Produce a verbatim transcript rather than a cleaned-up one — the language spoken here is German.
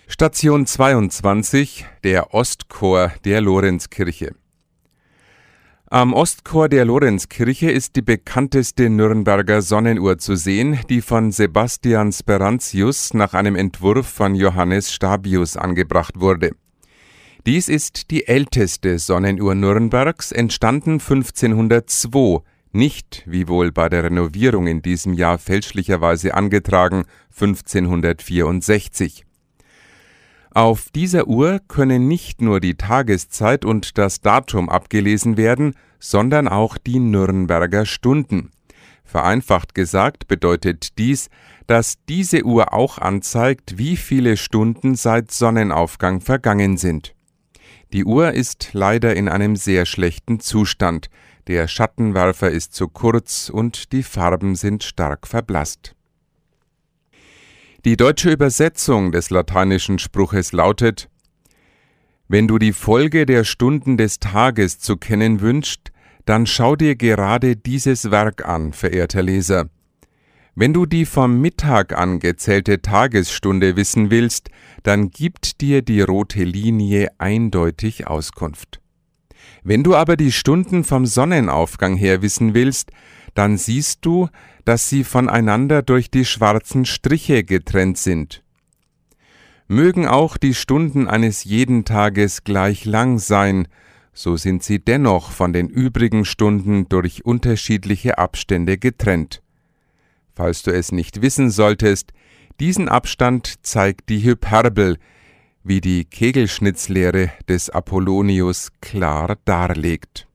Station zweiundzwanzig, der Ostchor der Lorenzkirche. Am Ostchor der Lorenzkirche ist die bekannteste Nürnberger Sonnenuhr zu sehen, die von Sebastian Sperantius nach einem Entwurf von Johannes Stabius angebracht wurde. Dies ist die älteste Sonnenuhr Nürnbergs, entstanden fünfzehnhundertzwei, nicht, wie wohl bei der Renovierung in diesem Jahr fälschlicherweise angetragen, fünfzehnhundertvierundsechzig. Auf dieser Uhr können nicht nur die Tageszeit und das Datum abgelesen werden, sondern auch die Nürnberger Stunden. Vereinfacht gesagt bedeutet dies, dass diese Uhr auch anzeigt, wie viele Stunden seit Sonnenaufgang vergangen sind. Die Uhr ist leider in einem sehr schlechten Zustand. Der Schattenwerfer ist zu kurz und die Farben sind stark verblasst. Die deutsche Übersetzung des lateinischen Spruches lautet: Wenn du die Folge der Stunden des Tages zu kennen wünschst, dann schau dir gerade dieses Werk an, verehrter Leser. Wenn du die vom Mittag an gezählte Tagesstunde wissen willst, dann gibt dir die rote Linie eindeutig Auskunft. Wenn du aber die Stunden vom Sonnenaufgang her wissen willst, dann siehst du, dass sie voneinander durch die schwarzen Striche getrennt sind. Mögen auch die Stunden eines jeden Tages gleich lang sein, so sind sie dennoch von den übrigen Stunden durch unterschiedliche Abstände getrennt. Falls du es nicht wissen solltest, diesen Abstand zeigt die Hyperbel, wie die Kegelschnitzlehre des Apollonius klar darlegt.